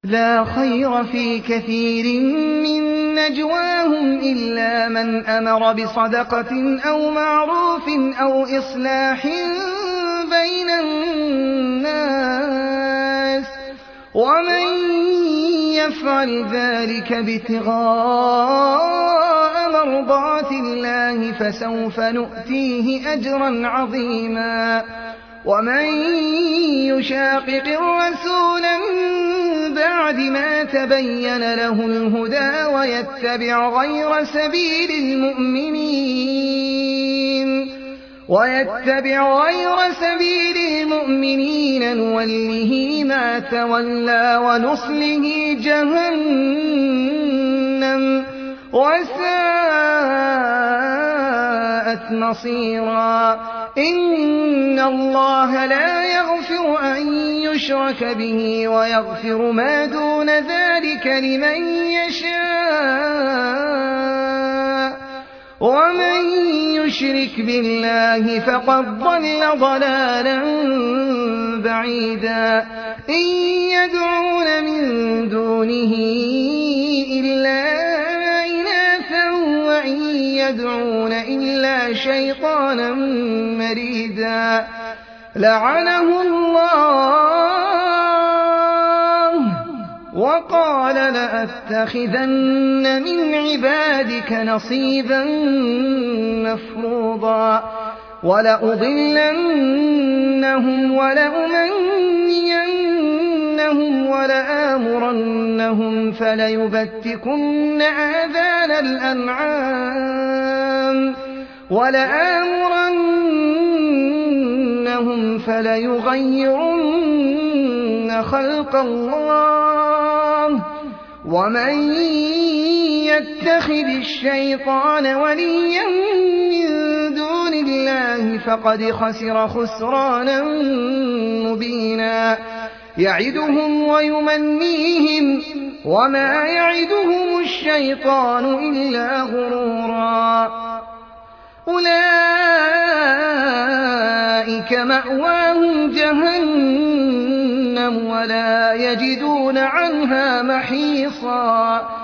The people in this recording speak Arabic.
لا خير في كثير من نجواهم إلا من أمر بصدقة أو معروف أو إصلاح بين الناس ومن يفعل ذلك ابتغاء مرضات الله فسوف نؤتيه أجرا عظيما ومن يشاقق الرسول من بعد ما تبين له الهدى ويتبع غير سبيل المؤمنين نوله ما تولى ونصله جهنم وساءت مصيرا إن الله لا يغفر أن يشرك به ويغفر ما دون ذلك لمن يشاء ومن يشرك بالله فقد ضل ضلالا بعيدا إن يدعون من دونه إلا إناثا وإن يدعون إلا شيطانا مريدا لعنه الله وقال لأتخذن من عبادك نصيبا مفروضا ولأضلنهم ولأمنينهم ولآمرنهم فليبتكن آذان الأنعام ولآمرنهم فليغيرن خلق الله ومن يتخذ الشيطان وليا من دون الله فقد خسر خسرانا مبينا يعدهم ويمنيهم وما يعدهم الشيطان إلا غرورا أولئك مأواهم جهنم ولا يجدون عنها محيصا